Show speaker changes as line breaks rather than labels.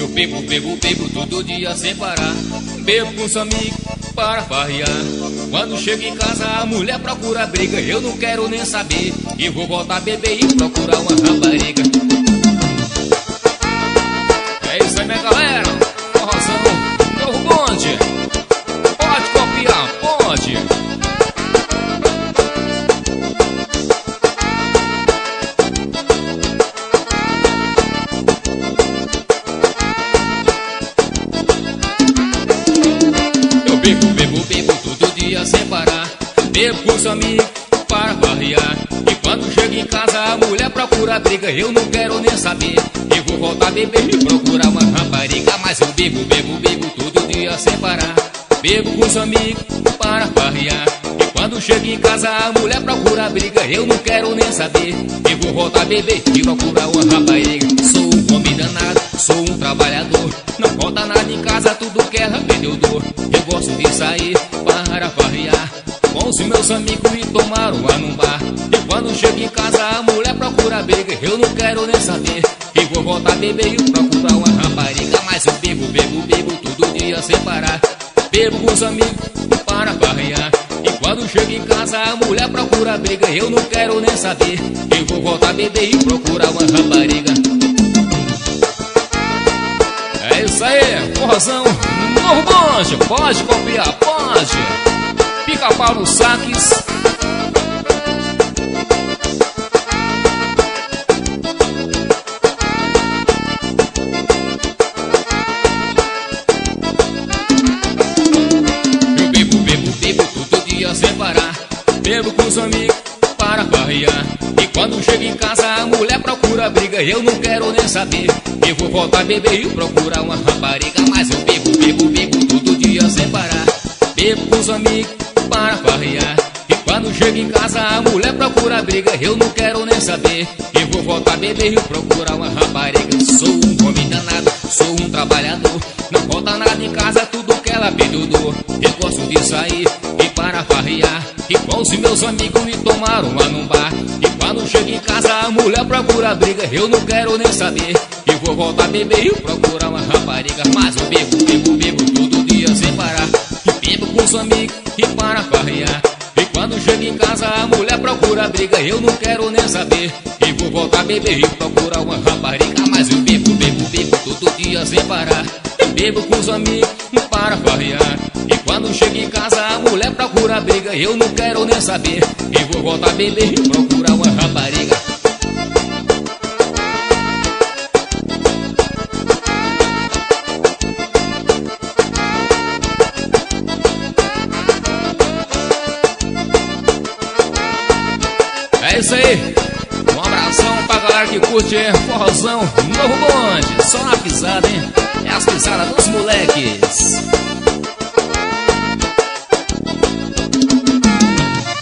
Bebo todo dia sem parar. Bebo com os amigos para farrear. Quando chego em casa a mulher procura briga. Eu não quero nem saber, e vou voltar a beber e procurar uma rapariga. É isso aí, minha galera. Forrozão, novo bonde. Pode copiar, pode. Bebo todo dia sem parar. Bebo com os amigos para farrear. E quando chego em casa a mulher procura briga. Eu não quero nem saber, e vou voltar a beber e procurar uma rapariga. Mas eu bebo todo dia sem parar. Bebo com os amigos para farrear. E quando chego em casa a mulher procura briga. Eu não quero nem saber, e vou voltar a beber e procurar uma rapariga. Sou um homem danado, sou um trabalhador. Não falta nada em casa, tudo que ela perdeu dor. Eu gosto de sair para farrear com os meus amigos e tomar uma num bar. E quando chego em casa a mulher procura briga. Eu não quero nem saber, e vou voltar a beber e procurar uma rapariga. Mas eu bebo todo dia sem parar. Bebo com os amigos para farrear. E quando chego em casa a mulher procura briga. Eu não quero nem saber, e vou voltar a beber e procurar uma rapariga. É isso aí, forrozão, novo bonde. Pode copiar, pode. Pica-pau nos saques. Eu bebo todo dia sem parar. Bebo com os amigos para farrear. E quando chego em casa a mulher procura briga. Eu não quero nem saber, eu vou voltar a beber e procurar uma rapariga. Mas eu bebo todo dia sem parar. Bebo com os amigos para farrear. E quando chego em casa a mulher procura briga. Eu não quero nem saber, eu vou voltar a beber e procurar uma rapariga. Sou um homem danado, sou um trabalhador. Não falta nada em casa, tudo que ela pediu dor. Eu gosto de sair e para farrear. E com os meus amigos e tomar uma num bar. E quando chego em casa a mulher procura briga. Eu não quero nem saber, e vou voltar a beber e procurar uma rapariga. Mas eu bebo todo dia sem parar. E bebo com os amigos e para farrear. E quando chego em casa a mulher procura briga. Eu não quero nem saber, e vou voltar a beber e procurar uma rapariga. Mas eu bebo todo dia sem parar. E bebo com os amigos para farrear. E quando chego em casa a mulher procura briga. Eu não quero nem saber, e vou voltar a beber e procurar uma rapariga. É isso aí, um abração pra galera que curte forrozão, novo bonde. Só na pisada, hein? É as pisadas dos moleques.